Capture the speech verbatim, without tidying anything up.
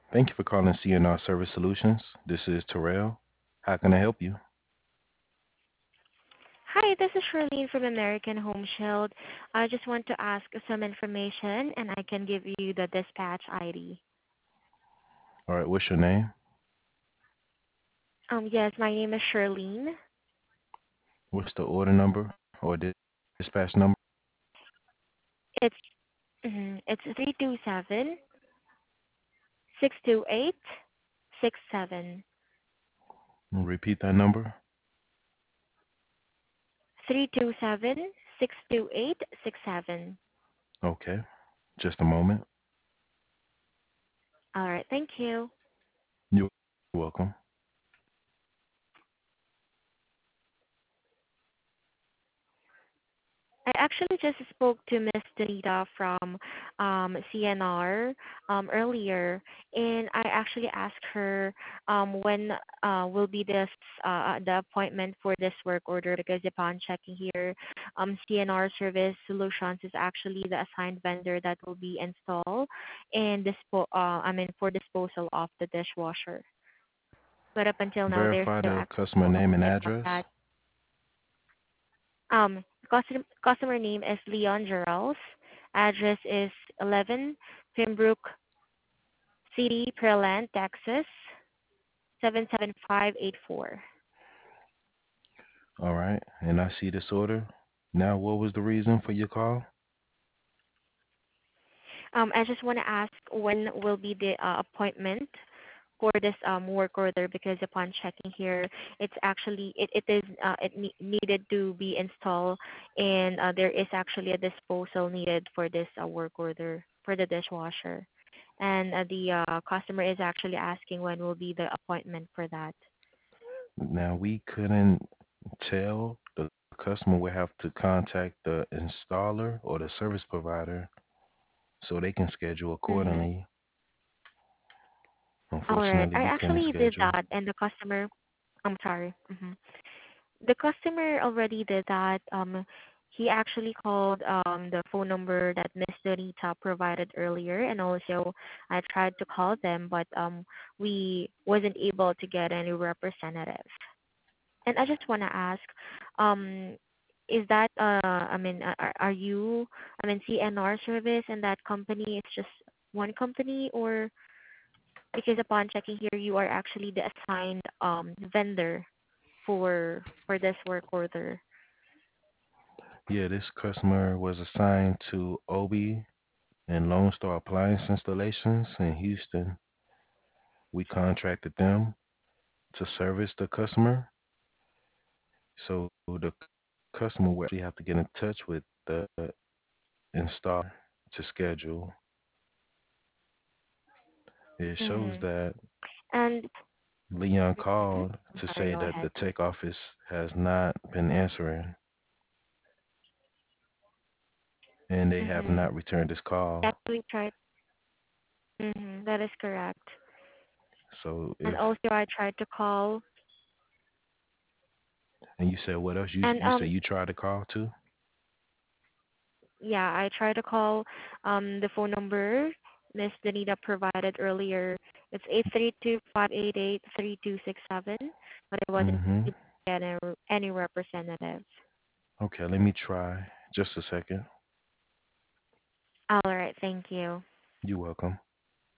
Thank you for calling C N R Service Solutions. This is Terrell. How can I help you? Hi, this is Charlene from American Home Shield. I just want to ask some information, and I can give you the dispatch I D. All right, what's your name? Um, yes, my name is Charlene. What's the order number or dispatch number? It's mhm, it's three two seven six two eight six seven Repeat that number. three two seven six two eight six seven. Okay, just a moment. All right, thank you. You're welcome. I actually just spoke to Miss Danita from um, C N R um, earlier, and I actually asked her um, when uh, will be this uh, the appointment for this work order because upon checking here, um, C N R Service Solutions is actually the assigned vendor that will be installed and dispo- uh, I mean for disposal of the dishwasher. But up until now, they're Verify still the acting customer name and ownership of address. that. Um, customer, customer name is Leon Gerals. Address is eleven Pembroke City, Pearland, Texas, seven seven five eight four. All right, and I see this order. Now, what was the reason for your call? Um, I just want to ask when will be the uh, appointment for this um, work order because upon checking here, it's actually it, it is uh, it ne- needed to be installed and uh, there is actually a disposal needed for this uh, work order for the dishwasher, and uh, the uh, customer is actually asking when will be the appointment for that. Now, we couldn't tell. The customer would have to contact the installer or the service provider so they can schedule Mm-hmm. accordingly. All right, Unfortunately, I we couldn't actually did schedule. that, and the customer. I'm sorry. Mm-hmm. The customer already did that. Um, he actually called um, the phone number that Miss Donita provided earlier, and also I tried to call them, but um, we wasn't able to get any representative. And I just want to ask, um, is that uh, I mean, are, are you, I mean, C N R service and that company is just one company, or because upon checking here, you are actually the assigned um vendor for for this work order. Yeah, this customer was assigned to Obi and Lone Star Appliance Installations in Houston. We contracted them to service the customer. So the customer will actually have to get in touch with the installer to schedule. It shows Mm-hmm. that And Leon mhm, called I'm to sorry, say go that the ahead. tech office has not been answering and they have Mm-hmm. not returned his call. Actually tried. Mm-hmm. That is correct. So And if also I tried to call. and you said what else? You And you said um you tried to call too? yeah, I tried to call um the phone number Miss Danita provided earlier. It's eight three two five eight eight three two six seven, but I wasn't Mm-hmm. able to get any, any representative. Okay, let me try. Just a second. All right, thank you. You're welcome.